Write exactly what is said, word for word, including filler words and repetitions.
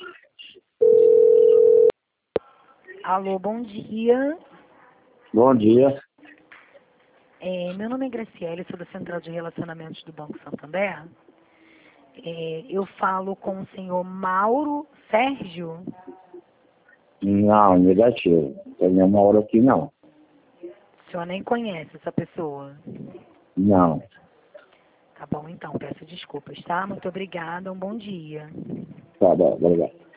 Alô, bom dia. Bom dia. É, meu nome é Graciele, sou da Central de Relacionamentos do Banco Santander. É, eu falo com o senhor Mauro Sérgio. Não, negativo. Tem nenhuma hora aqui, não. O senhor nem conhece essa pessoa? Não. Tá bom, então, peço desculpas, tá? Muito obrigada, um bom dia. Tá bom, obrigado.